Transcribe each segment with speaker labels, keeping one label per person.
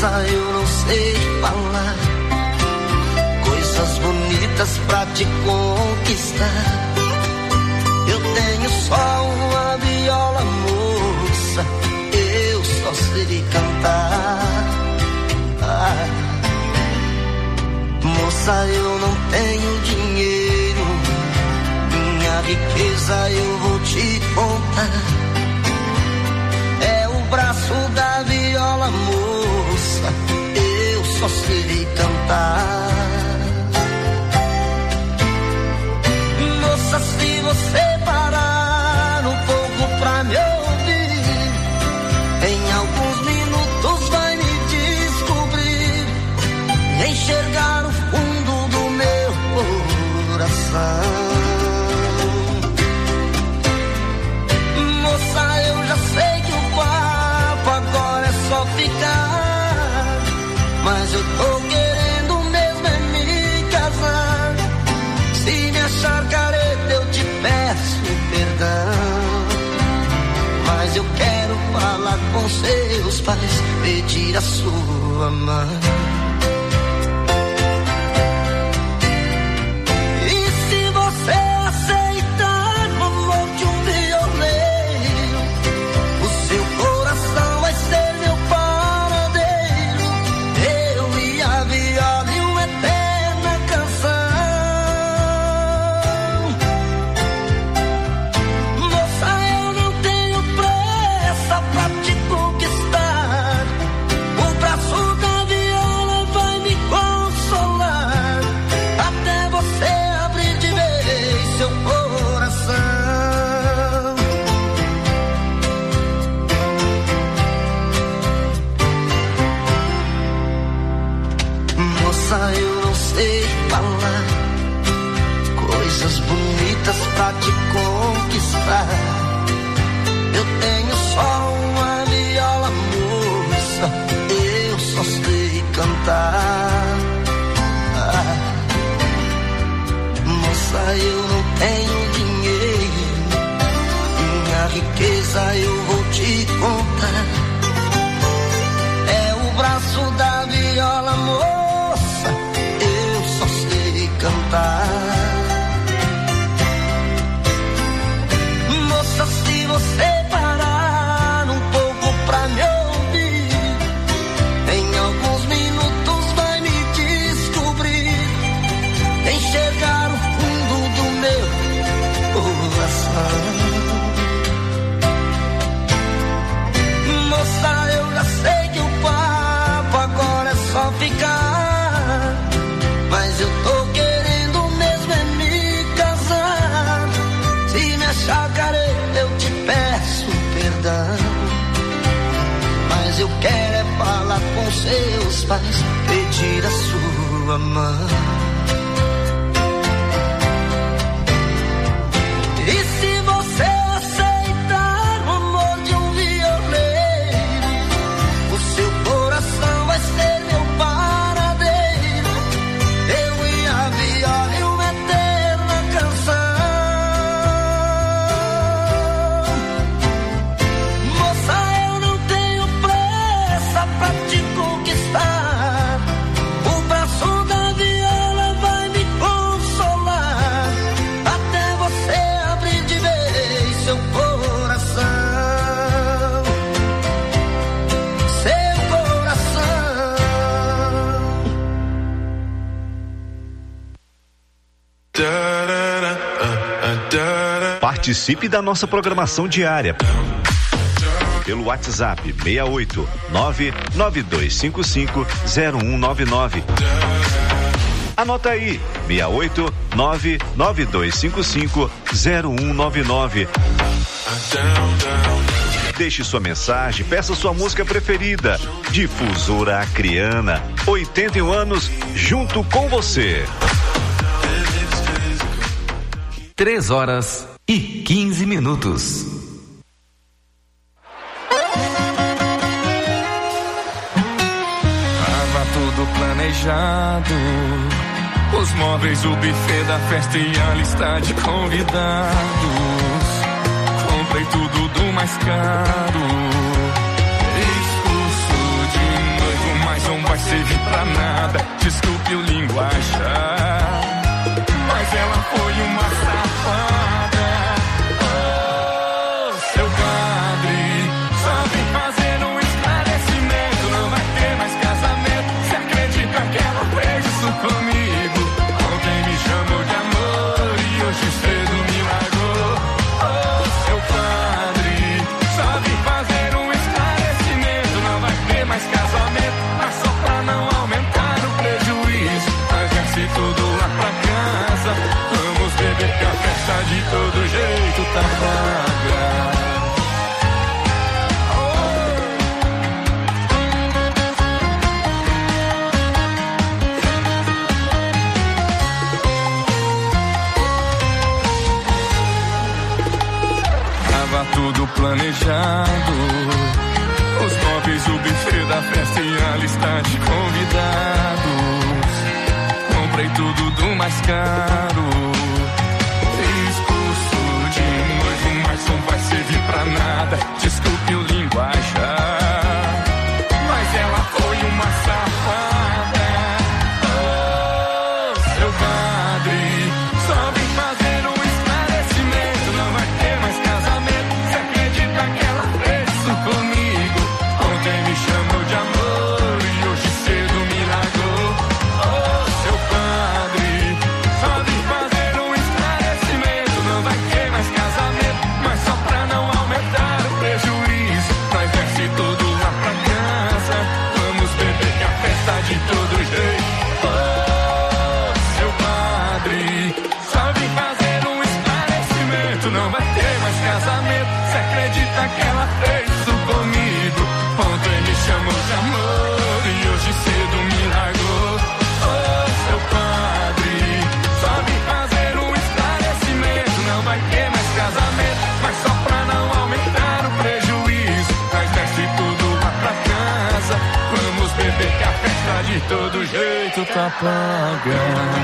Speaker 1: Moça, eu não sei falar coisas bonitas pra te conquistar. Eu tenho só uma viola, moça, eu só sei cantar. Moça, eu não tenho dinheiro, minha riqueza eu vou te contar. É o braço da viola, moça, eu só sei cantar. Moça, se você parar um pouco pra me ouvir, em alguns minutos vai me descobrir, enxergar o fundo do meu coração. Moça, eu já sei que o papo agora é só ficar, mas eu tô querendo mesmo é me casar. Se me achar careta eu te peço perdão, mas eu quero falar com seus pais, pedir a sua mão. Eu não sei falar coisas bonitas pra te conquistar. Eu tenho só uma viola, moça, eu só sei cantar. Moça, eu não tenho dinheiro, minha riqueza eu vou te contar. É o braço da viola, moça, cantar. Moça, se você parar um pouco pra me ouvir, em alguns minutos vai me descobrir, enxergar o fundo do meu coração. Moça, eu já sei que o papo agora é só ficar, mas eu tô querendo mesmo é me casar. Se me achar careta eu te peço perdão, mas eu quero é falar com seus pais, pedir a sua mão. E se você aceitar o amor de um violeiro, o seu coração vai ser meu paradeiro. Eu e a viola e uma eterna canção. Moça, eu não tenho pressa pra te conquistar. O braço da viola vai me consolar, até você abrir de vez seu coração. Seu coração.
Speaker 2: Participe da nossa programação diária pelo WhatsApp 68 99255 0199. Anota aí, 68 99255 0199. Deixe sua mensagem, peça sua música preferida. Difusora Acreana, 81 anos junto com você.
Speaker 3: 3h15.
Speaker 4: Tava tudo planejado, os móveis, o buffet da festa e a lista de convidados. Comprei tudo do mais caro, expulso de noivo, mas desculpe o linguajar, mas ela foi uma safada. Oh, seu padre, só vem fazer um esclarecimento. Não vai ter mais casamento. Você acredita que ela fez isso comigo? Ontem me chamou de amor e hoje cedo me largou. Oh, seu padre, só vem fazer um esclarecimento. Não vai ter mais casamento, mas só pra não aumentar o prejuízo, nós desce tudo lá pra casa. Vamos beber que a festa de todo jeito tá paga. Tava tudo planejado, os móveis, o buffet da festa e a lista de convidados. Comprei tudo do mais caro, fiz curso de noivo, mas não vai servir pra nada. Desculpe o linguajar, mas ela foi uma safada. Oh, seu padre, só vem fazer um esclarecimento. Não vai ter mais casamento. Você acredita que ela fez isso comigo? Ontem me chamou de amor e hoje cedo me largou. Oh, seu padre, só vim fazer um esclarecimento. Não vai ter mais casamento, mas só pra não aumentar o prejuízo, nós desce tudo lá pra casa. Vamos beber que a festa de todo jeito. Oh, seu padre, só vim fazer um esclarecimento. Não vai ter mais casamento. Você acredita que ela fez isso comigo? Ontem me chamou de amor e hoje cedo me largou. Oh, seu padre, só vim fazer um esclarecimento. Não vai ter mais casamento, mas só pra não aumentar o prejuízo, nós desce tudo lá pra casa. Vamos beber que a festa de todo jeito tá paga.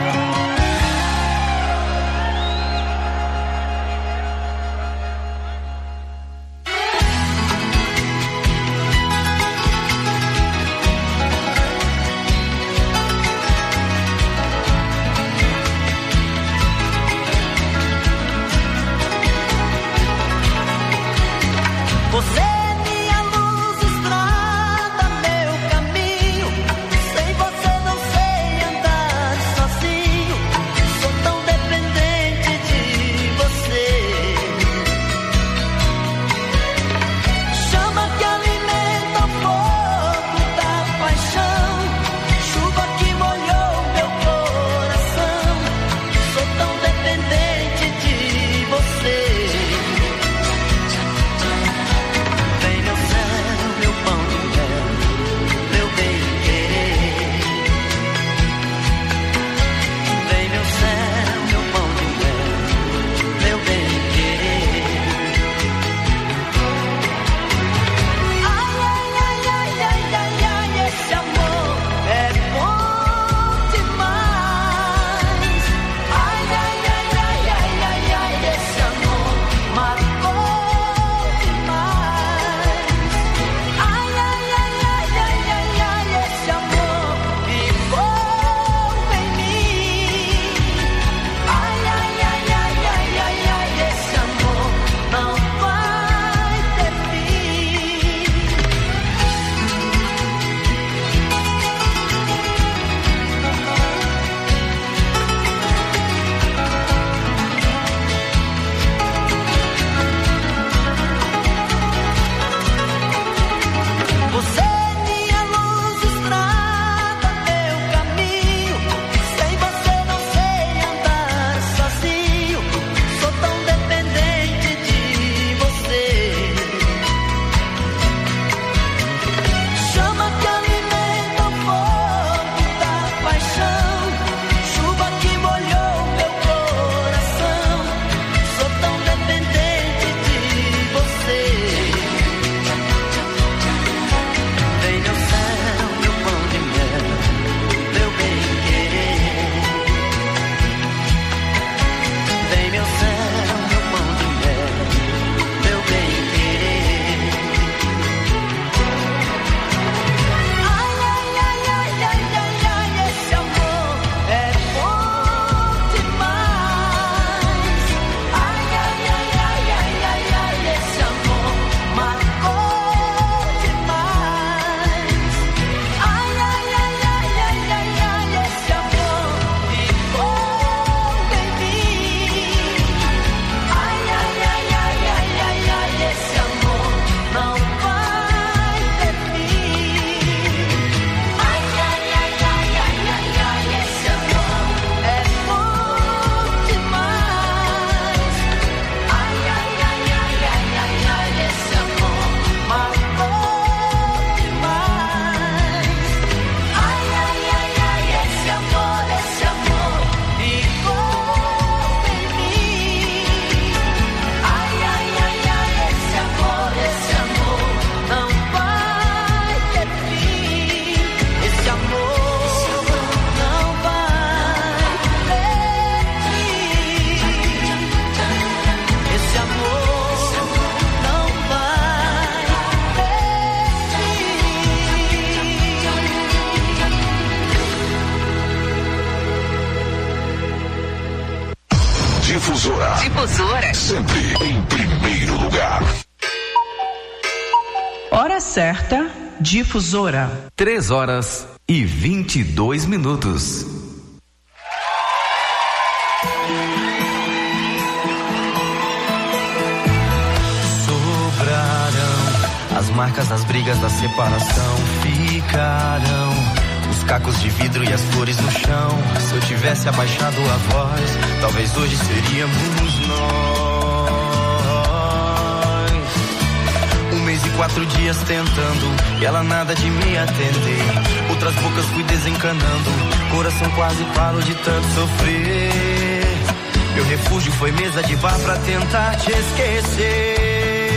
Speaker 1: Você é minha luz, estrada, meu caminho. Sem você não sei andar sozinho.
Speaker 5: Difusora.
Speaker 6: Sempre em primeiro lugar.
Speaker 7: Hora certa, Difusora.
Speaker 3: 3h22.
Speaker 8: As marcas das brigas da separação ficarão. Os cacos de vidro e as flores no chão. Se eu tivesse abaixado a voz, talvez hoje seríamos nós. 1 mês e 4 dias tentando, e ela nada de me atender. Outras bocas fui desencanando, coração quase parou de tanto sofrer. Meu refúgio foi mesa de bar pra tentar te esquecer.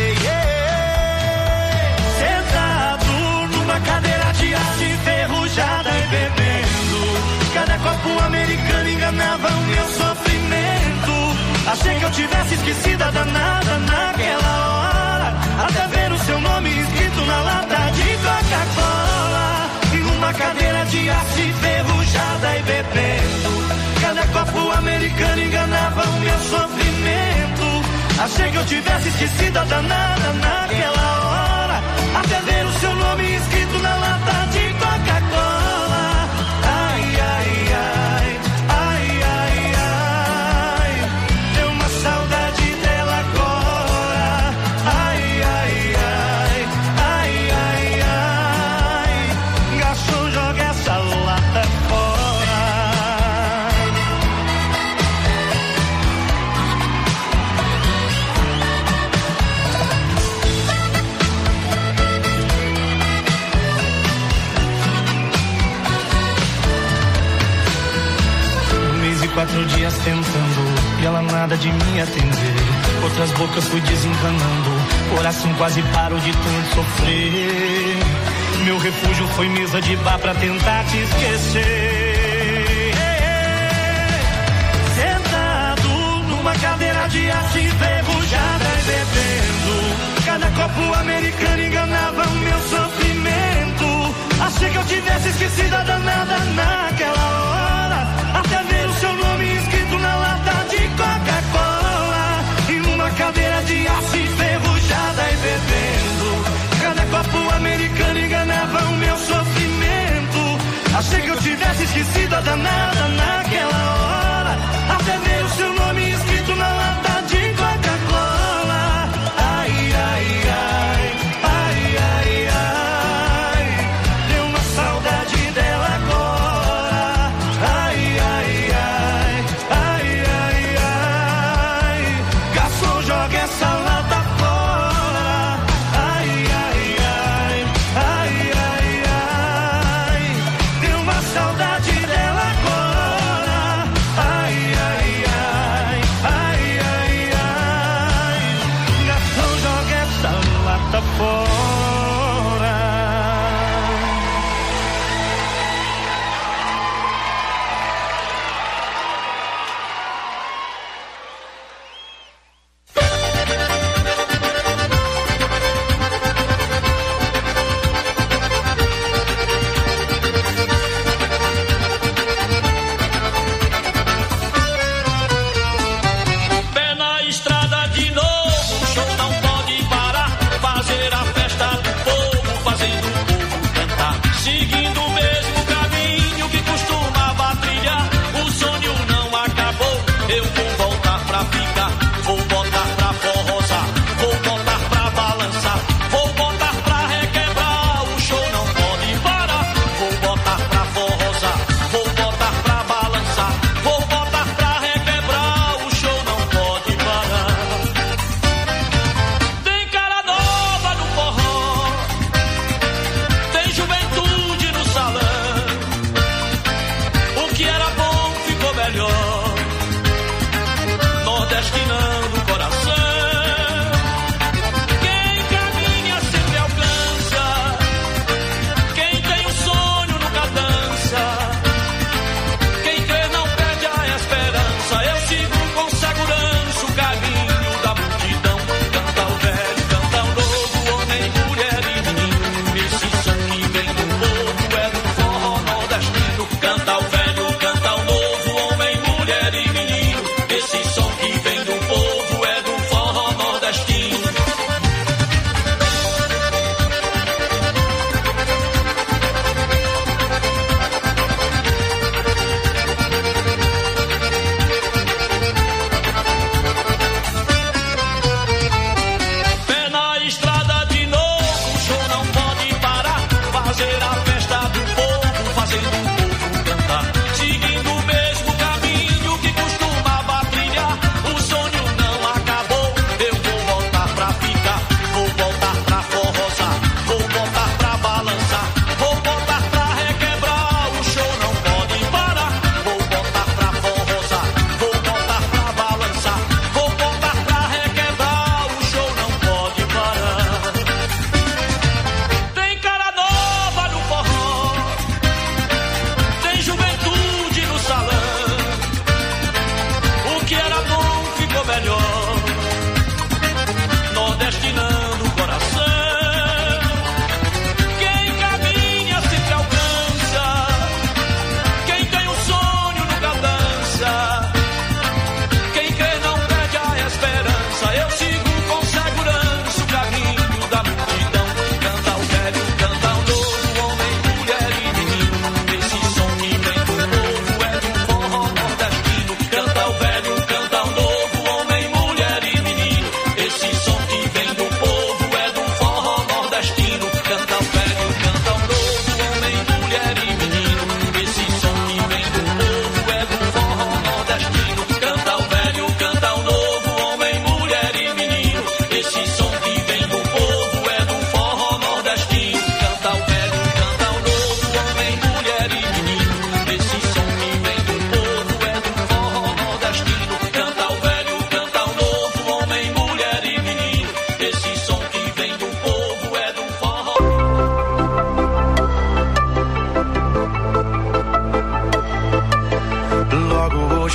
Speaker 8: Uma cadeira de aço enferrujada e bebendo. Cada copo americano enganava o meu sofrimento. Achei que eu tivesse esquecido a danada naquela hora, até ver o seu nome escrito na lata de Coca-Cola. Em uma cadeira de aço enferrujada e bebendo. Cada copo americano enganava o meu sofrimento. Achei que eu tivesse esquecido a danada naquela hora, até ver o seu nome escrito na lata de Coca-Cola. Ai, ai, ai, ai, ai, ai. Deu uma saudade dela agora. Ai, ai, ai, ai, ai, ai. Garçom, joga essa lata fora. 4 dias tentando, e ela nada de me atender. Outras bocas fui desencanando, coração quase parou de tanto sofrer. Meu refúgio foi mesa de bar pra tentar te esquecer. Sentado numa cadeira de aço enferrujada e bebendo. Cada copo americano enganava o meu sofrimento. Achei que eu tivesse esquecido a danada naquela hora, até ver o seu nome escrito na lata de Coca-Cola. Em uma cadeira de aço enferrujada e bebendo. Cada copo americano enganava o meu sofrimento. Achei que eu tivesse esquecido a danada naquela hora, até ver o seu nome escrito na lata de Coca-Cola. Ai, ai, ai, ai, ai, ai. Deu uma saudade dela agora. Ai, ai, ai, ai, ai, ai. Garçom, joga essa lata fora. Ai, ai, ai, ai, ai, ai. Deu uma saudade dela agora. Ai, ai, ai, ai, ai, ai. Garçom, joga essa lata fora.
Speaker 9: Pé na estrada de novo, o show não pode parar. Fazer a festa do povo, fazendo o povo cantar. Seguindo o mesmo caminho que costumava trilhar. O sonho não acabou, eu vou voltar pra ficar. Vou botar pra forrosar, vou botar pra balançar. Vou botar pra requebrar, o show não pode parar. Vou botar pra forrosar, vou botar pra balançar. Vou botar pra requebrar, o show não pode parar. Tem cara nova no forró, tem juventude no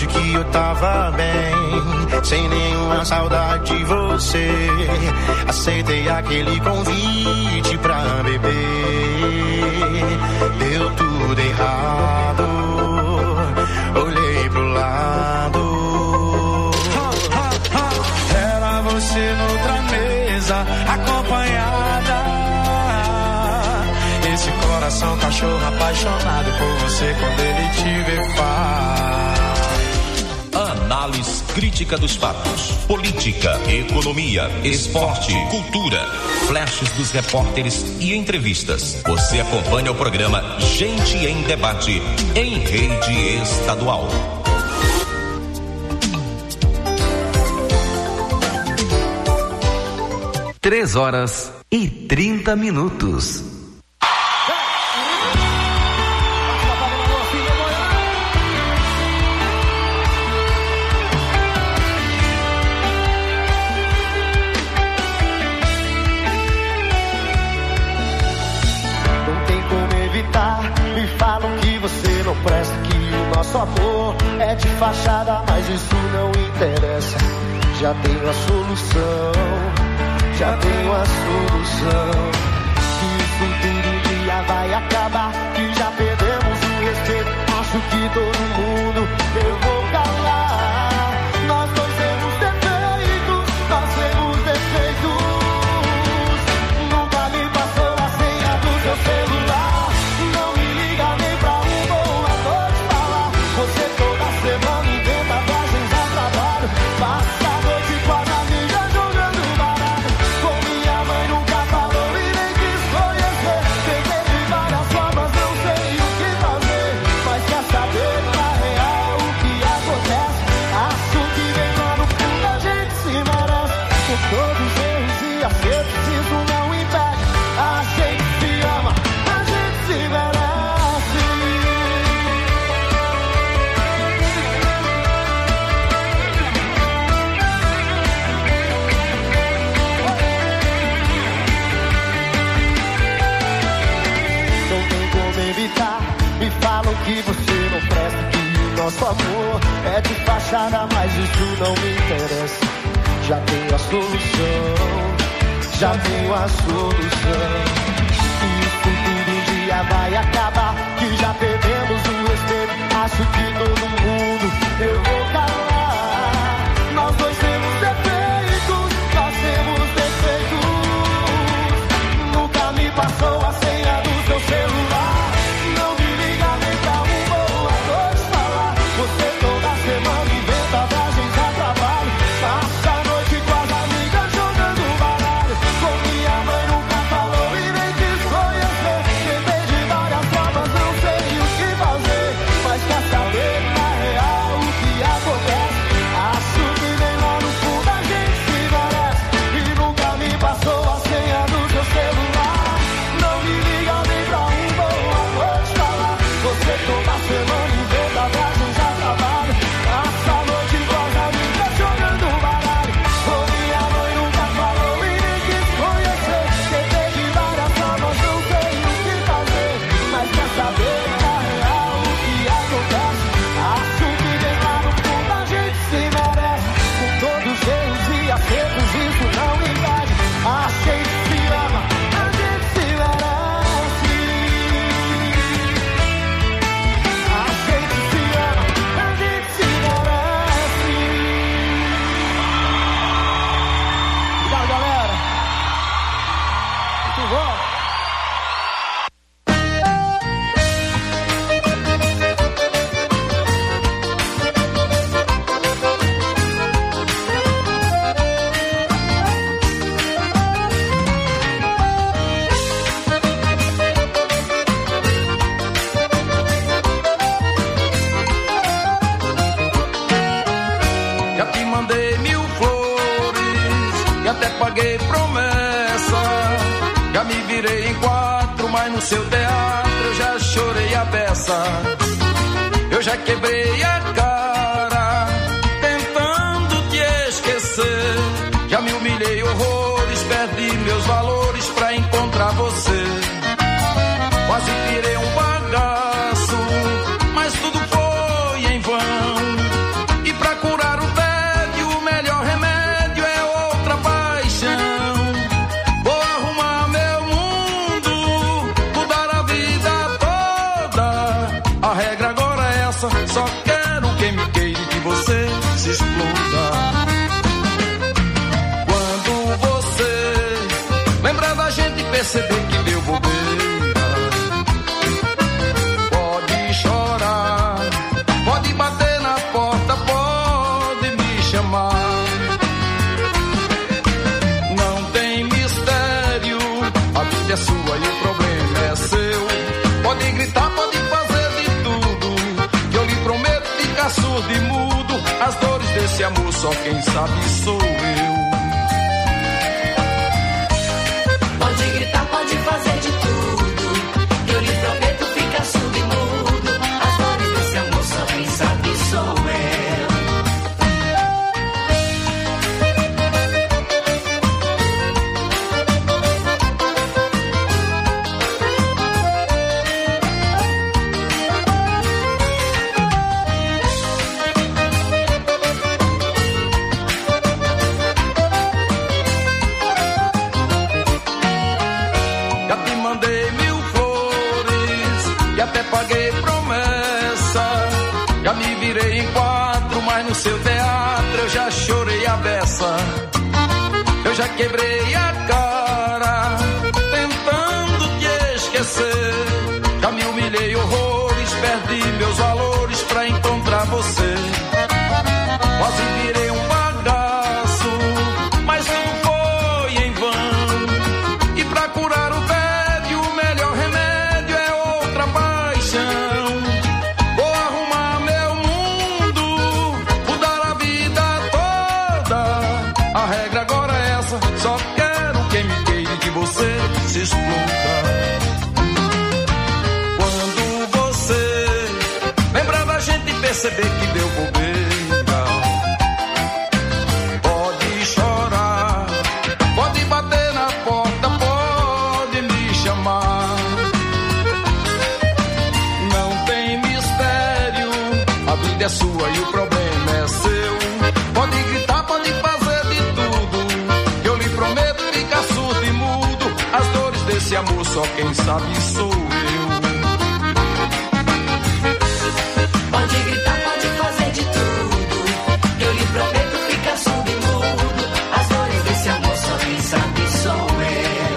Speaker 5: noite que eu tava bem, sem nenhuma saudade de você. Aceitei aquele convite pra beber. Deu tudo errado, olhei pro lado. Era você noutra mesa, acompanhada. Esse coração cachorro apaixonado por você quando ele te vê
Speaker 10: Análise crítica dos fatos, política, economia, esporte, cultura, flashes dos repórteres e entrevistas. Você acompanha o programa Gente em Debate em rede estadual.
Speaker 3: Três horas e 30 minutos.
Speaker 1: Me falam que você não presta, que o nosso amor é de fachada, mas isso não interessa. Já tenho a solução, já tenho a solução. Que isso tudo um dia vai acabar, que já perdemos o respeito. Acho que todo mundo eu vou calar. Nós dois temos defeitos, nós temos defeitos. Nunca me passou a senha do seu celular. Passa a noite com as amigas jogando baralho. Com minha mãe nunca falou e nem quis conhecer. Tentei de várias formas, não sei o que fazer. Mas quer saber na real o que acontece? Acho que vem lá no fundo a gente se merece. Com todos os erros e acertos, isso não impede. A gente se ama, a gente se merece. Me falam que você não presta, que o nosso amor é de fachada, mas isso não me interessa. Já tenho a solução, já tenho a solução. Isso tudo um dia vai acabar, que já perdemos o respeito. Acho que todo mundo eu vou calar. Nós dois temos defeitos, nós temos defeitos. Nunca me passou a senha do seu celular. Você toda semana inventa viagens a trabalho. Passa a noite com as amigas jogando baralho. Com minha mãe nunca falou e nem quis conhecer. Tentei de várias formas, não sei o que fazer. Mas quer saber na real o que acontece? Acho que vem lá no fundo a gente se merece. E nunca me passou a senha do seu celular. Não me liga nem pra boa noite falar. Você toda semana inventa viagens a trabalho. Passa a noite com as amigas jogando baralho. Com minha mãe nunca falou e nem quis conhecer. Tentei de várias formas, não sei o que fazer. Mas quer saber na real o que acontece? Acho que vem lá no fundo a gente se merece. Com todos os erros e acertos, isso não impede. A gente se ama, a gente se merece. A gente se ama, a gente se merece. Obrigado, galera. Muito bom.
Speaker 4: Já te mandei 1000 flores e até paguei promessa. Já me virei em 4, mas no seu teatro eu já chorei a beça. Eu já quebrei a cara tentando te esquecer. Já me humilhei horrores, perdi meus valores pra encontrar você. Quase virei um bagaço, mas tudo foi em vão. desse amor só quem sabe sou eu.
Speaker 11: Pode gritar, pode fazer de tudo, que eu lhe prometo ficar surdo e mudo. As dores desse amor só quem sabe sou eu.
Speaker 4: Paguei promessa, já me virei em quatro, mas no seu teatro eu já chorei a beça. Eu já quebrei a cara, tentando te esquecer. Já me humilhei horrores, perdi meus valores pra encontrar você. Quase virei um bagaço, mas tudo foi em vão. E pra curar o tédio, o melhor remédio é outra paixão. Vou arrumar meu mundo, mudar a vida toda. A regra agora é essa, só quero quem me queire, que você se exploda. Quando você lembrar da gente e perceber que deu bobeira, pode chorar, pode bater na porta, pode me chamar. Não tem mistério, a vida é sua e o problema é seu. Pode gritar, pode fazer de tudo, que eu lhe prometo ficar surdo e mudo. As dores desse amor só quem sabe sou eu.
Speaker 11: Pode gritar, pode fazer de tudo, que eu lhe prometo ficar surdo e mudo. As dores desse amor só quem sabe sou eu.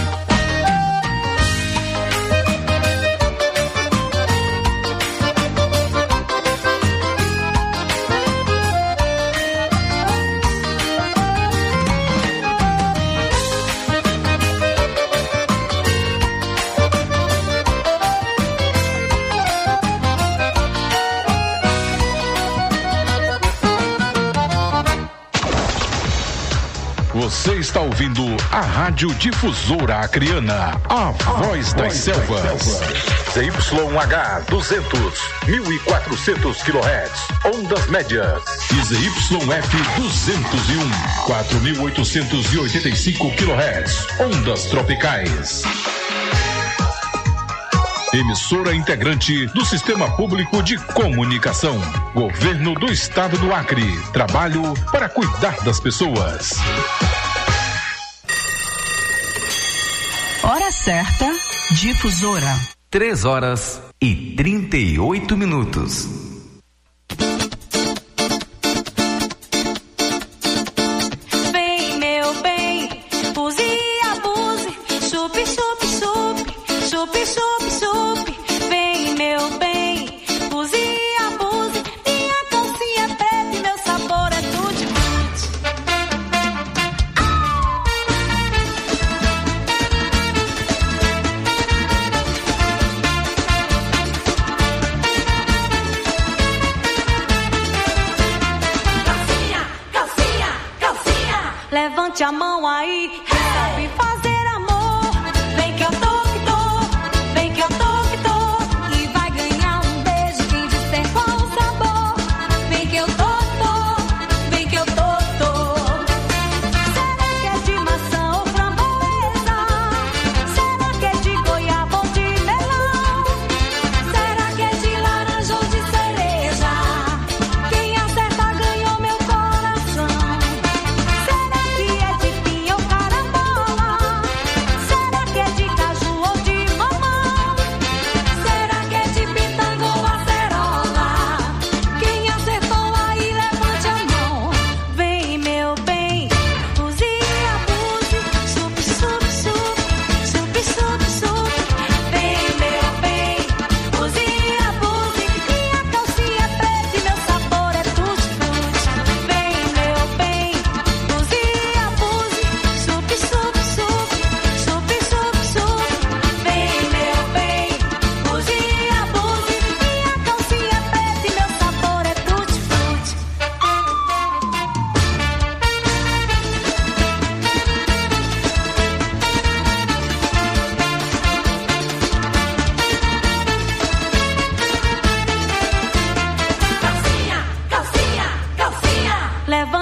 Speaker 12: Você está ouvindo a Rádio Difusora Acreana, a voz das selvas. ZYH 200, 1400 kHz, ondas médias. E ZYF 201, 4885 kHz, ondas tropicais. Emissora integrante do Sistema Público de Comunicação. Governo do Estado do Acre. Trabalho para cuidar das pessoas.
Speaker 7: Hora certa, Difusora.
Speaker 3: 3h38.
Speaker 11: Vem, meu bem, use e abuse. Chupe, chupe, chupe. Chupe, chupe, chupe. Vem, meu bem, use e abuse. Minha calcinha é preta e meu sabor é tutti-frutti. Calcinha, calcinha, calcinha. Levante a mão aí, quem sabe fazer amor. Vem que eu tô. Vem que eu tô, e vai ganhar um beijo quem disser qual o sabor. Vem que eu tô, vem que eu tô. Será que é de maçã ou framboesa? Será que é de goiaba ou de melão? Será que é de laranja ou de cereja? Quem acerta ganhou meu coração. Será que é de pinha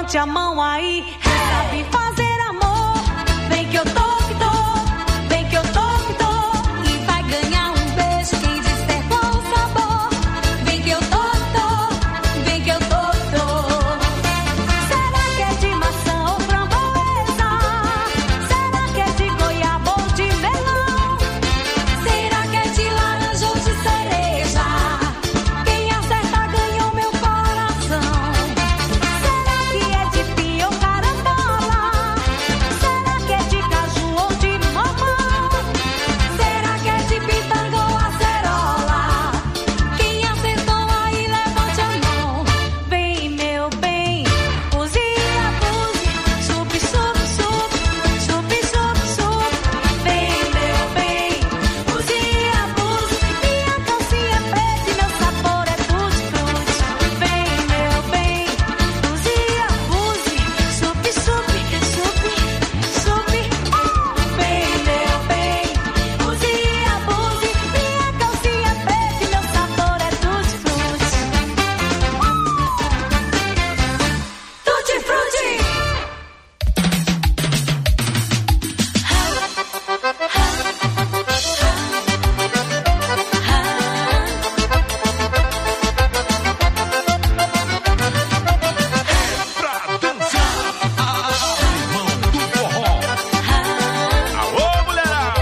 Speaker 11: levante a mão aí. Quem sabe fazer amor, vem que eu tô, vem que eu tô, e vai ganhar um beijo quem disser qual o sabor. Vem que eu tô, vem que eu tô. Será que é de maçã ou framboesa? Será que é de goiaba ou de melão? Será que é de laranja ou de cereja? Quem acertar ganhou meu coração. Será que é de pia ou carambola? Será que é de caju ou de mamão? Será que é de pitanga ou acerola? Quem acertou aí levante a mão. Vem meu bem, use e abuse, chupe, chupe, chupe, chupe, chupe, chupe. Vem meu bem, use e abuse, minha calcinha preta e meu sabor é tutti-frutti. Vem meu bem, use e abuse, chupe, chupe, chupe, chupe. Vem meu bem, use e abuse, minha calcinha preta e meu sabor é tutti-frutti. Tutti-frutti.
Speaker 6: Pra dançar, irmão do forró. Alô, mulherada!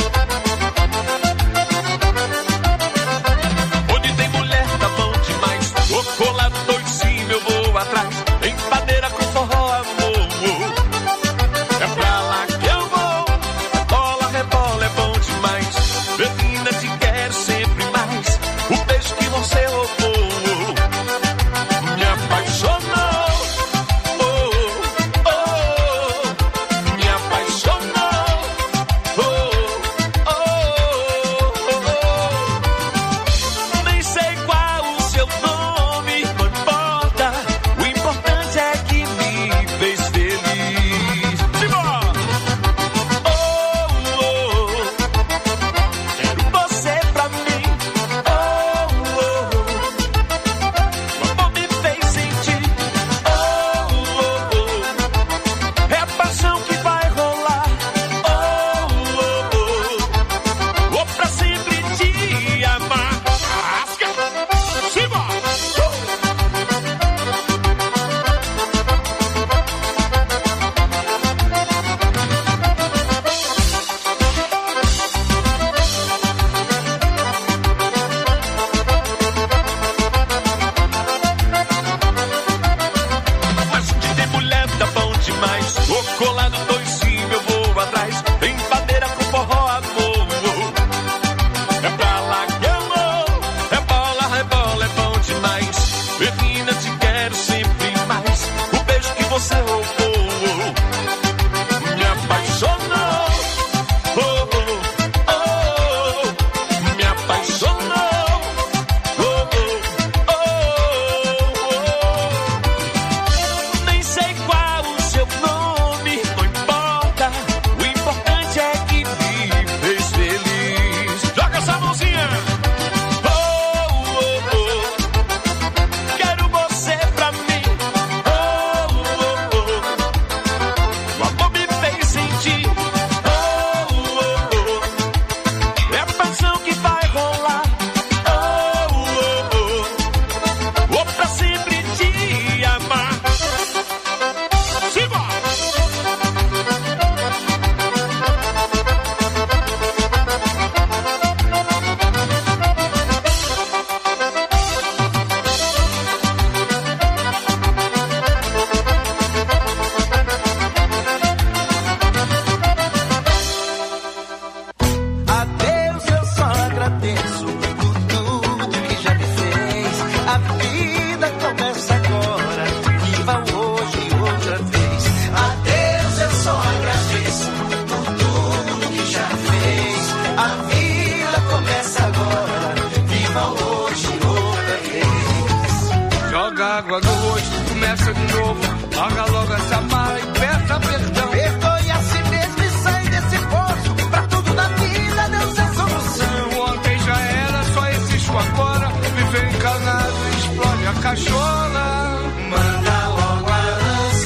Speaker 9: Onde tem mulher tá bom demais. Tô colado doisinho, eu vou atrás. Empadeira com forró, amor. É pra lá que eu vou. Bola, rebola, é bom demais. Menina, te quero sempre mais. O beijo que você roubou me apaixonou. Oh, oh, me apaixonou. Oh, oh, nem sei qual o seu nome, não importa. O importante é que me fez feliz. Simbora! Oh, oh, quero você pra mim. Oh, oh, o amor me fez sentir. Oh, oh, é a paixão que vai rolar. Oh, oh, vou pra sempre te amar. Rasga! Simbora! Mas de ter mulher tá bom demais. Tô colado doisinho, eu vou atrás. Empadeira com forró, amor. É pra lá que eu vou. É bola, rebola, é bom demais. Menina, te quero sempre mais. O beijo que você roubou me apaixonou. Oh, oh, oh, me apaixonou. Oh, oh, oh. Nem sei qual o seu nome, não importa. O importante é que me fez feliz. Joga essa mãozinha. Oh, oh, oh. Quero você pra mim. Oh, oh, oh. O amor me fez sentir. Oh, oh, oh. É a paixão que vai rolar. Oh, oh, oh. Vou pra sempre te amar. Simbora!
Speaker 1: A Deus eu só agradeço por tudo que já me fez. A vida começa agora, viva hoje outra vez. A Deus eu só agradeço por tudo que já fez. A vida começa agora, viva hoje outra vez.
Speaker 4: Joga água no rosto, começa de novo. Larga logo essa mala e peça perdão.
Speaker 1: Perdoe a si mesmo e sai desse poço. Pra tudo na vida Deus é solução.
Speaker 4: O ontem já era, só existe o agora. Viver encanado, explode a cachola.
Speaker 1: Manda logo a ânsia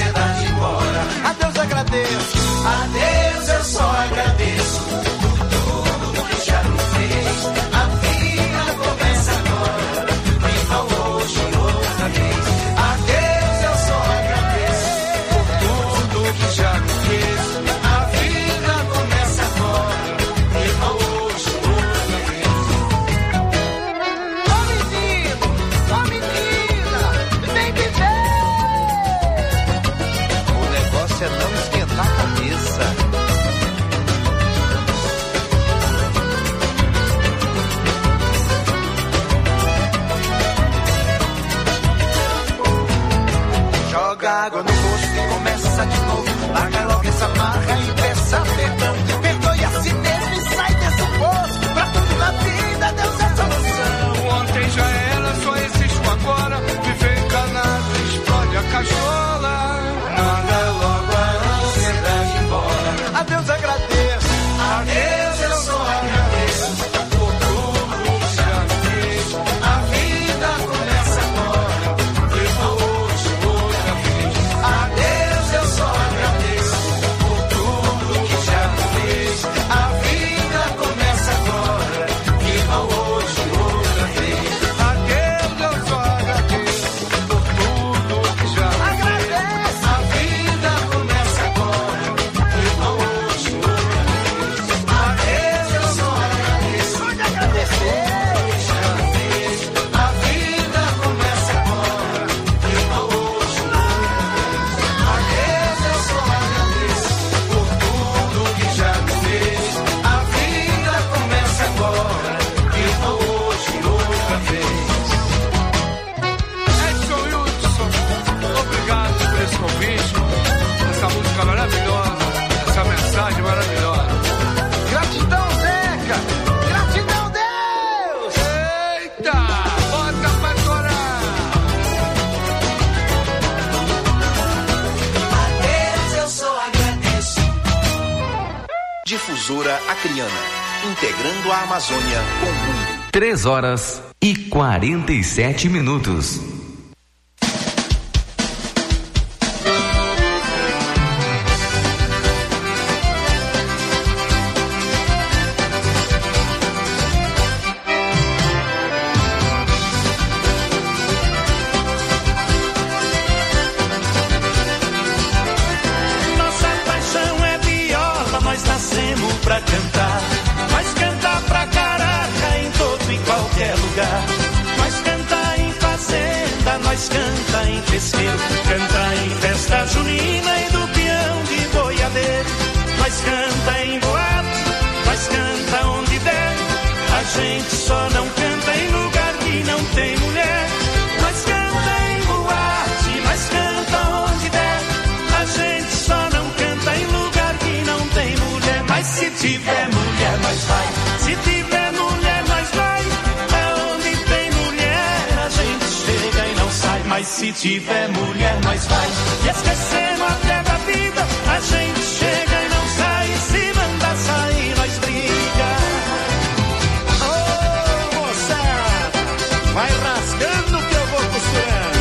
Speaker 13: Difusora Acreana, integrando a Amazônia com o mundo.
Speaker 3: 3h47.
Speaker 8: Pra cantar, mas canta pra caraca em todo e qualquer lugar. Nós canta em fazenda, nós canta em pesqueiro, canta em festa junina e do peão de boiadeiro. Nós canta em boate, nós canta onde der. A gente só não canta em lugar que não tem mulher. Nós canta em boate, nós canta onde der. A gente só não canta em lugar que não tem mulher. Mas se tiver mulher, nós vai. Se tiver mulher, nós vai. Aonde tem mulher, a gente chega e não sai. Mas se tiver mulher, nós vai. E esquecendo até da vida, a gente chega e não sai. E se mandar sair, nós briga.
Speaker 6: Ô, moçada, vai rasgando que eu vou costurando.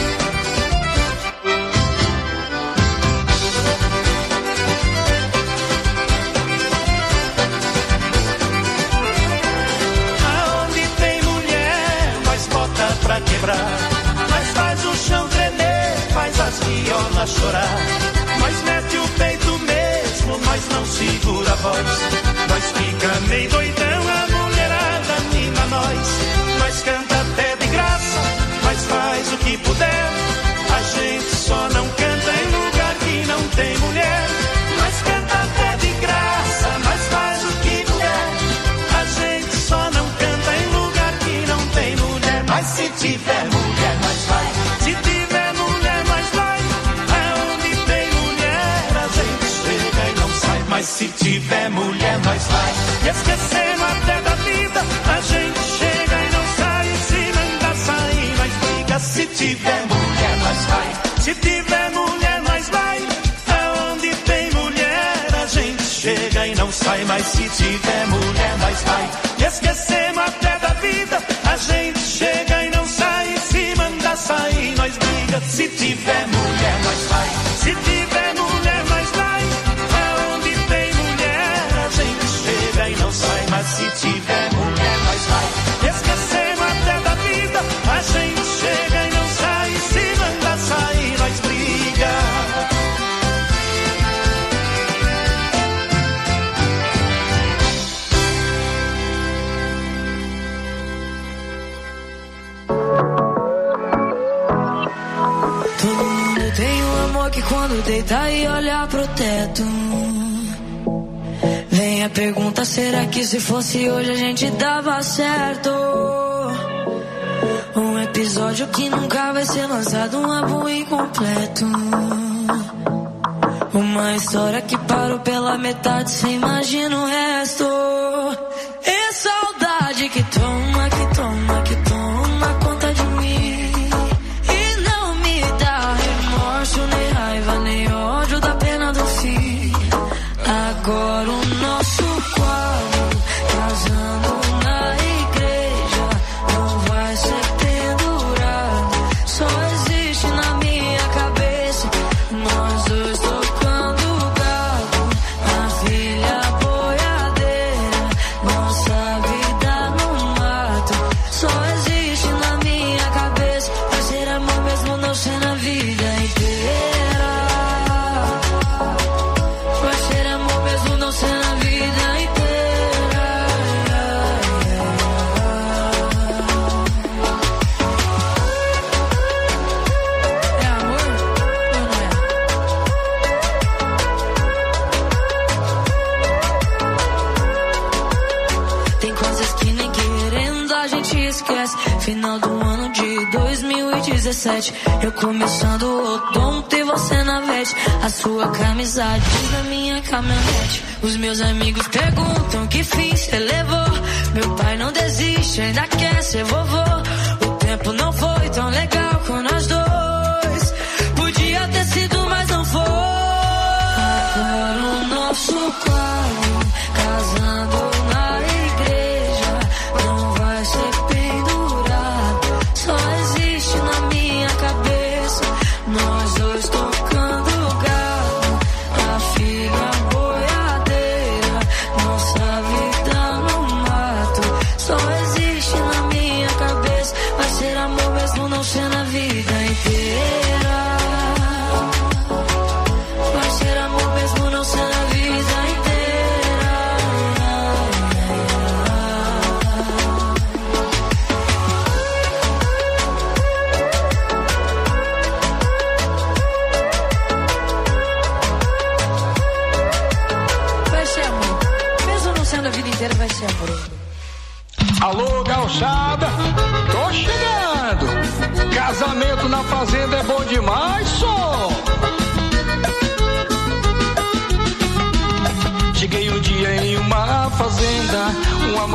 Speaker 8: Pra quebrar, nós faz o chão tremer, faz as violas chorar. Nós mete o peito mesmo, nós não segura a voz. Nós fica meio doidão, a mulherada anima nós. Nós canta até de graça, nós faz o que puder. A gente só não canta em lugar que não tem mulher. Nós canta até de graça, nós faz o que puder. A gente só não canta em lugar que não tem mulher. Mas se tiver mulher, nós vai. Se tiver mulher, nós vai. Aonde tem mulher, a gente chega e não sai. Mas se tiver mulher, nós vai. E esquecendo até da vida, a gente chega e não sai. E se mandar sair, nós briga. Se tiver mulher, nós vai. Se tiver mulher, nós vai. Aonde tem mulher, a gente chega e não sai. Mas se tiver mulher, nós vai. E esquecendo até da vida, a gente chega e não sai. Se mandar sair, nós briga. Se tiver mulher, nós vai. Se tiver mulher, nós vai. Aonde tem mulher, a gente chega e não sai. Mas se tiver mulher, nós vai. Esquecendo até da vida, a gente chega e não sai. Se mandar sair, nós briga.
Speaker 14: Que quando deitar e olhar pro teto, vem a pergunta: será que se fosse hoje a gente dava certo? Um episódio que nunca vai ser lançado, um álbum incompleto. Uma história que parou pela metade, cê imagina o resto. É saudade que toma, que toma, que toma conta de mim. E não me dá remorso, nem raiva, nem ódio da pena do fim. Agora o nosso quadro, casando na igreja, não vai ser pendurado. Só existe na minha cabeça, nós dois tocando galo. A filha boiadeira, nossa vida no mato. Só existe na minha cabeça, vai ser amor mesmo não ser na vida inteira. Vai ser amor mesmo não ser na vida inteira. É amor ou não é? Tem coisas que nem querendo a gente esquece. Final do ano de 2017, eu começando o odonto e você na veste. A sua camisa jeans na minha caminhonete. Os meus amigos perguntam que fim cê levou. Meu pai não desiste, ainda quer ser vovô. O tempo não foi tão legal com nós dois. Podia ter sido, mas não foi. Agora o nosso quadro, casando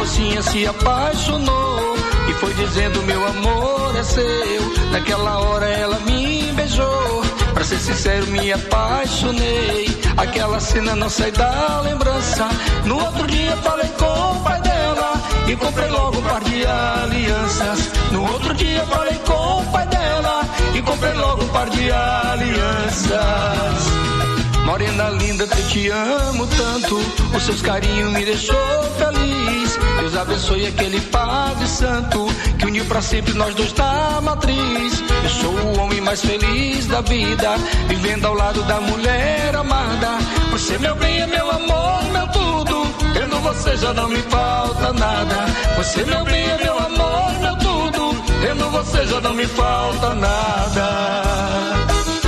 Speaker 9: mocinha se apaixonou e foi dizendo meu amor é seu. Naquela hora ela me beijou, pra ser sincero me apaixonei. Aquela cena não sai da lembrança. No outro dia falei com o pai dela e comprei logo um par de alianças. No outro dia falei com o pai dela e comprei logo um par de alianças. Morena linda, eu te amo tanto, os seus carinhos me deixou feliz. Deus abençoe aquele Padre Santo que uniu pra sempre nós dois na matriz. Eu sou o homem mais feliz da vida, vivendo ao lado da mulher amada. Você meu bem é meu amor, meu tudo, tendo você já não me falta nada. Você meu bem é meu amor, meu tudo, tendo você já não me falta nada.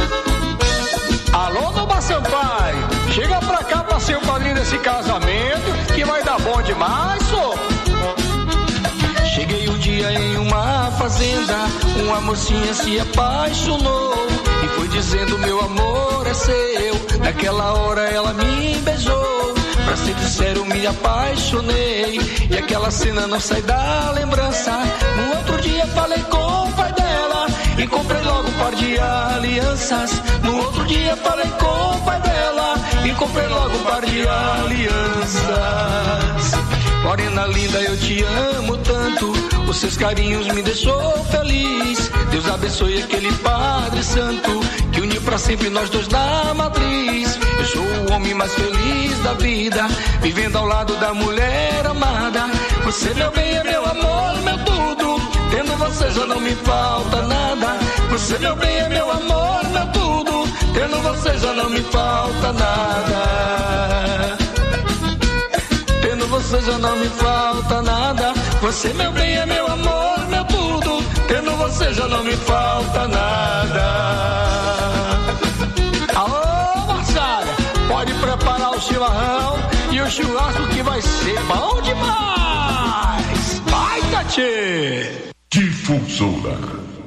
Speaker 9: Alô, Nova Sampaio, chega pra cá pra ser o padrinho desse casamento, que vai dar bom demais, só. Cheguei um dia em uma fazenda, uma mocinha se apaixonou e foi dizendo meu amor é seu. Naquela hora ela me beijou, pra ser sincero me apaixonei. E aquela cena não sai da lembrança. No outro dia falei com o pai dela e comprei logo um par de alianças. No outro dia falei com o pai dela e comprei logo um par de alianças. Morena linda, eu te amo tanto, os seus carinhos me deixou feliz. Deus abençoe aquele Padre Santo que uniu pra sempre nós dois na matriz. Eu sou o homem mais feliz da vida, vivendo ao lado da mulher amada. Você meu bem é meu amor, meu tudo, tendo você já não me falta nada. Você meu bem é meu amor, meu tudo, tendo você já não me falta nada. Tendo você já não me falta nada. Você meu bem é meu amor, meu tudo, tendo você já não me falta nada. Alô, moçada, pode preparar o chimarrão e o churrasco que vai ser bom demais. Vai, Tati!
Speaker 12: Difusora.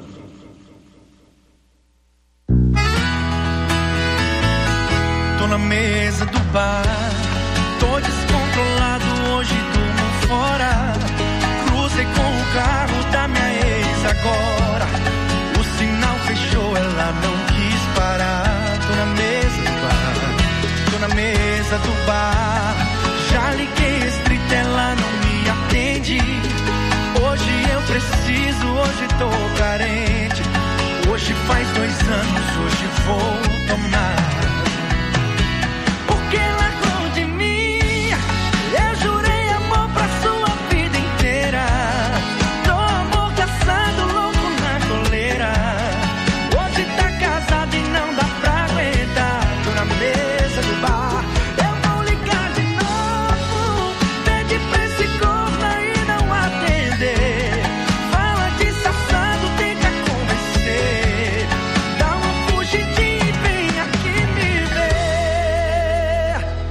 Speaker 8: Tô na mesa do bar, tô descontrolado, hoje durmo fora. Cruzei com o carro da minha ex agora. O sinal fechou, ela não quis parar. Tô na mesa do bar, tô na mesa do bar. Já liguei restrita, ela não me atende. Hoje eu preciso, hoje tô carente. Hoje faz 2 anos, hoje vou tomar. Porque largou de mim, eu jurei amor pra sua vida inteira. Tô amor caçado, louco na coleira. Hoje tá casado e não dá pra aguentar. Tô na mesa do bar, eu vou ligar de novo. Pede pra esse corno aí não atender. Fala de safado, tenta convencer. Dá uma fugidinha e vem aqui me ver.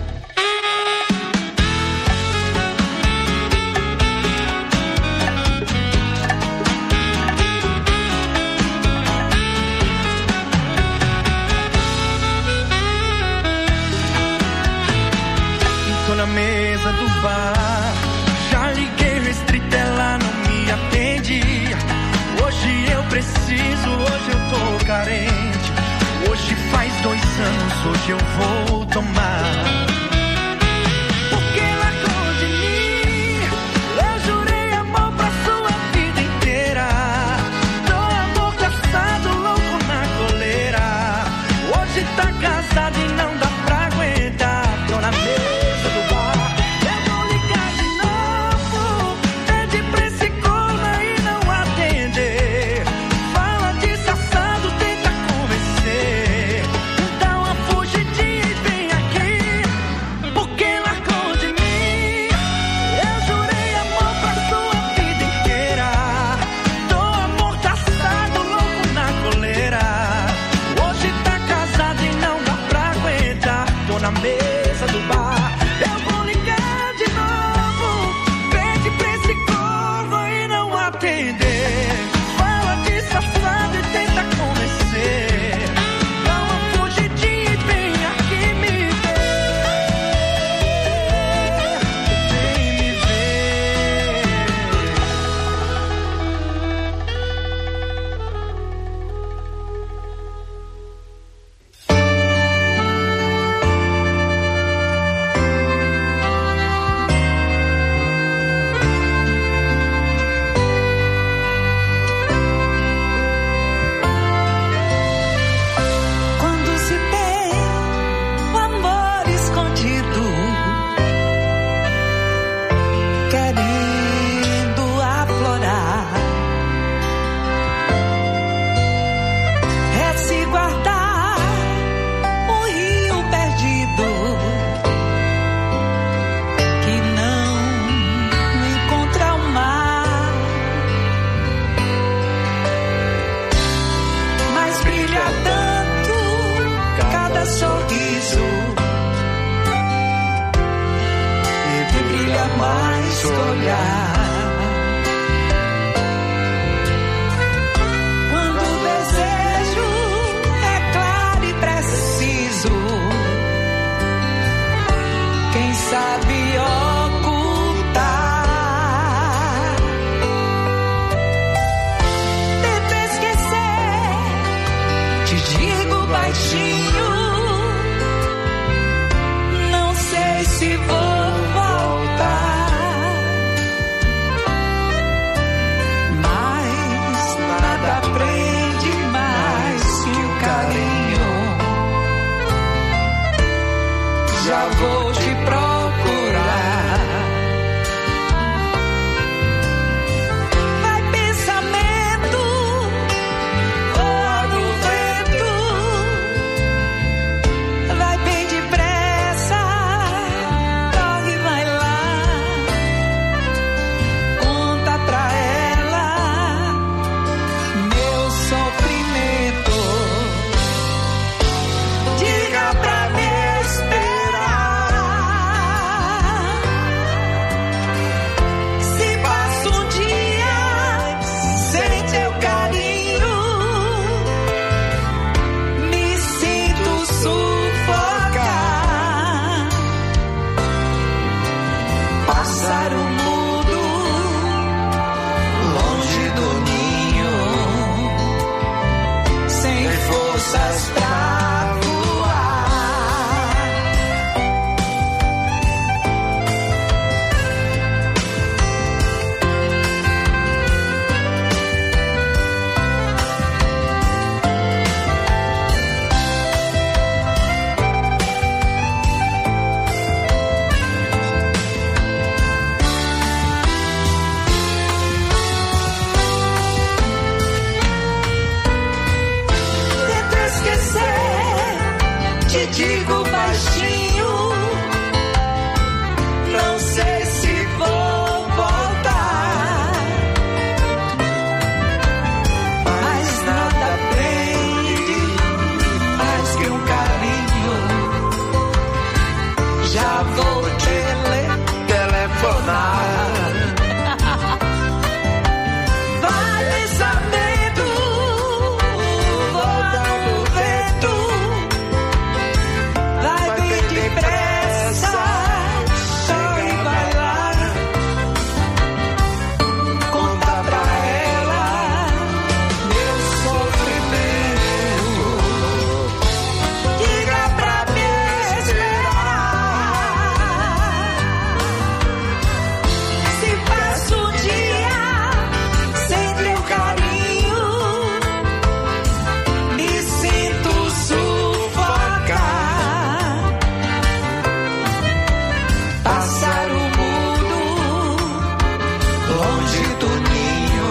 Speaker 8: Tô na mesa do bar, já liguei restrita, ela não me atende. Hoje eu preciso, hoje eu tô carente. Hoje faz 2 anos, hoje eu vou tomar. Porque largou de mim, eu jurei amor pra sua vida inteira. Tô amor caçado, louco na coleira. Hoje tá casado e não dá pra aguentar. Tô na mesa do bar, eu vou ligar de novo. Pede pra esse corno aí não atender. Fala de safado, tenta convencer. Dá uma fugidinha e vem aqui
Speaker 15: olhar. Quando o desejo é claro e preciso, quem sabe ocultar. Tento esquecer, te digo baixinho, não sei se vou voltar, mas nada prende mais que o carinho. Já vou te procurar. Vai pensamento, voa do vento, vai bem depressa, corre, vai lá, conta pra ela meu sofrimento, diga pra me esperar. Se passa um dia sem teu carinho, me sinto sufocar. Pássaro mudo, longe do ninho, sem forças pra voar. Tento esquecer, te digo baixinho, não sei se vou voltar, mas nada prende mais que um carinho. Já vou te telefonar. Vai pensamento, voa no vento, vai bem depressa, corre, vai lá, conta pra ela meu sofrimento, diga pra me esperar. Se passa um dia sem teu carinho, me sinto sufocar. Pássaro mudo, longe do ninho,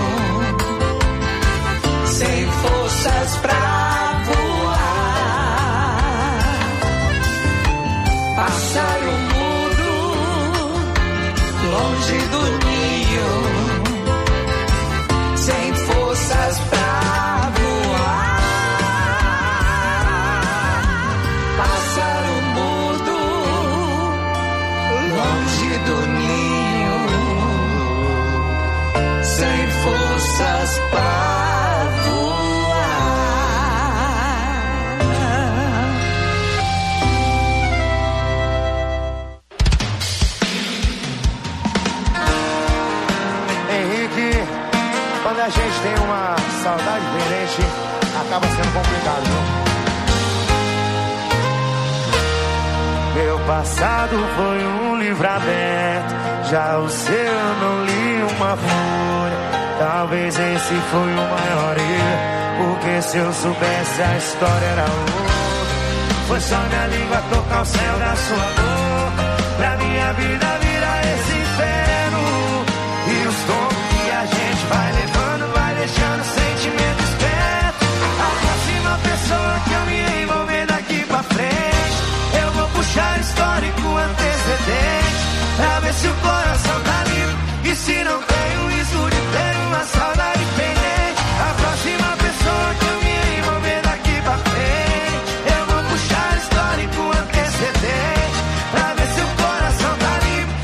Speaker 15: sem forças pra voar. Pássaro mudo, longe do ninho, sem forças pra voar. Pássaro mudo, longe do ninho, sem forças pra
Speaker 5: Henrique, quando a gente tem uma saudade diferente, acaba sendo complicado, viu? Meu passado foi um livro aberto, já o seu eu não li uma folha. Talvez esse foi o maior erro, porque se eu soubesse a história era outra. Foi só minha língua tocar o céu da sua boca, pra minha vida virar esse inferno. E os tombos que a gente vai levando, vai deixando o sentimento esperto. A próxima pessoa que eu me envolver daqui pra frente, eu vou puxar histórico antecedente, pra ver se o coração tá limpo. E se não tem o risco de ter uma saudade pendente, a próxima pessoa que eu me envolver daqui pra frente, eu vou puxar histórico antecedente, pra ver se o coração tá limpo.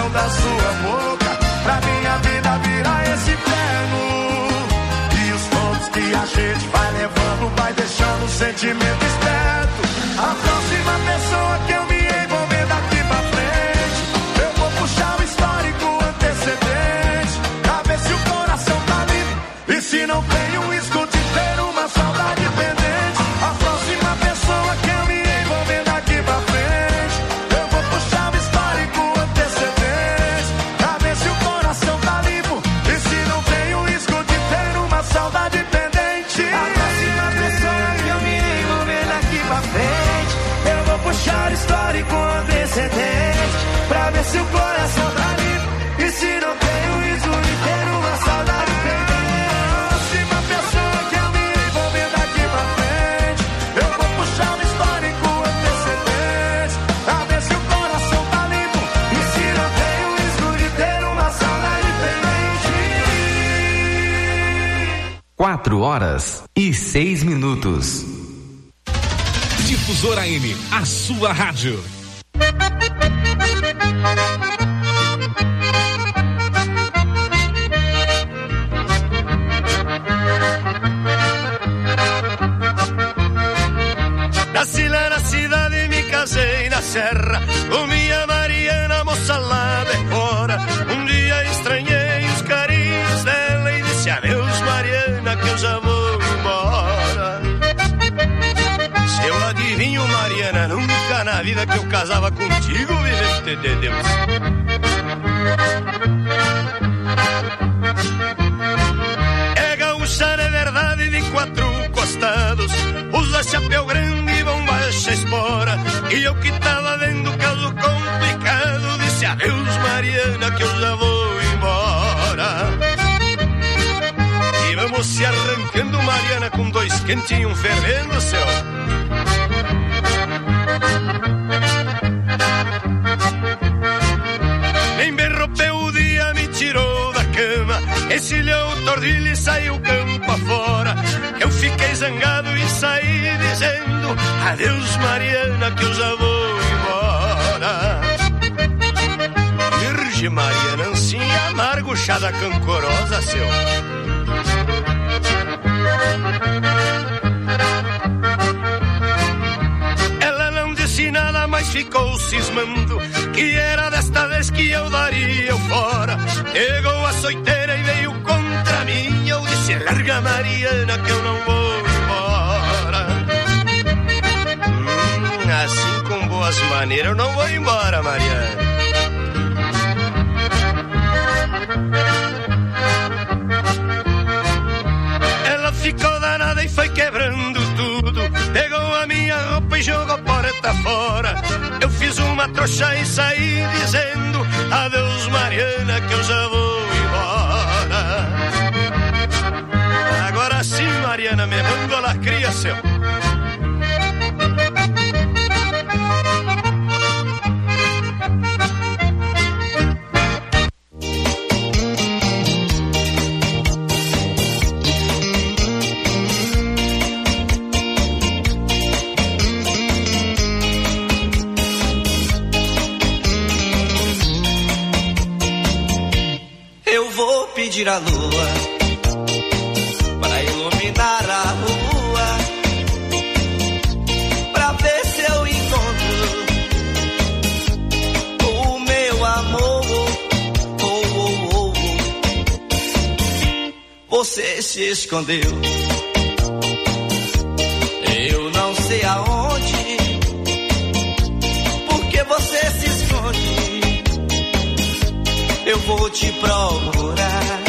Speaker 8: mel da sua boca, pra minha vida virar esse inferno. E os pontos que a gente vai levando, vai deixando o sentimento esperto. A próxima pessoa que eu me envolver daqui pra frente, eu vou puxar o histórico antecedente, pra ver se o coração tá livre. E se não tem o risco de ter uma saudade pendente, a próxima pessoa que eu me envolver daqui pra frente, eu vou puxar o histórico antecedente, pra ver se o coração tá limpo. E se não tem o risco de ter uma saudade pendente, a próxima pessoa que eu me envolver daqui pra frente, eu vou puxar o histórico antecedente, pra ver se o coração tá limpo. E se não tem o risco de ter uma saudade pendente,
Speaker 3: Quatro horas e 6 minutos.
Speaker 12: Difusora AM, a sua rádio.
Speaker 8: Nasci lá na cidade e me casei na serra, com minha Mariana, moça lá de fora. Um dia estranhei os carinhos dela e disse adeus, Mariana, que eu já vou embora. Se eu adivinho, Mariana, nunca na vida que eu casava contigo, vivente de Deus. É gaúcha de verdade de quatro costados, usa chapéu grande e bombacha espora. E eu que tava vendo o caso complicado, disse adeus, Mariana, que eu já vou embora. E vamos se arrancando, Mariana, com dois quentinhos fervendo, céu. Nem berropeu o dia, me tirou da cama, encilhou o tordilho e saiu campo afora. Eu fiquei zangado e saí dizendo adeus, Mariana, que eu já vou embora. Virgem Mariana, ancinha amargo, chá da cancorosa, seu. Ela não disse nada, mas ficou cismando que era desta vez que eu daria eu fora. Pegou a açoiteira e veio contra mim. Eu disse larga, Mariana, que eu não vou embora. Assim com boas maneiras eu não vou embora, Mariana. Ela ficou danada e foi quebrando tudo, pegou a minha roupa e jogou a porta fora. Eu fiz uma trouxa e saí dizendo adeus, Mariana, que eu já vou embora. Agora sim, Mariana, me manda lá, cria, seu.
Speaker 1: Pedir a lua para iluminar a rua, para ver se eu encontro o meu amor. Você se escondeu, eu não sei aonde, porque você se esconde. Eu vou te procurar,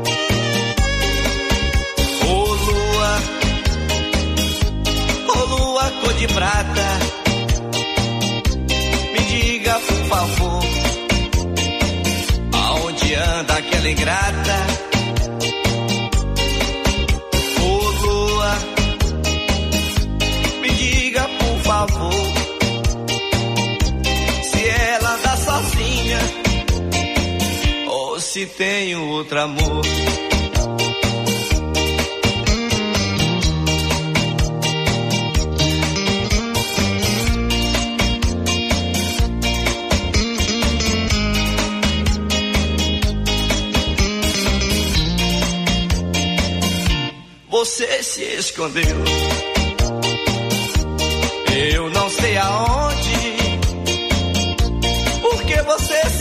Speaker 1: ô lua cor de prata, me diga por favor, aonde anda aquela ingrata? Ô lua, me diga por favor, se ela anda sozinha se tenho outro amor. você se escondeu. Eu não sei aonde, porque você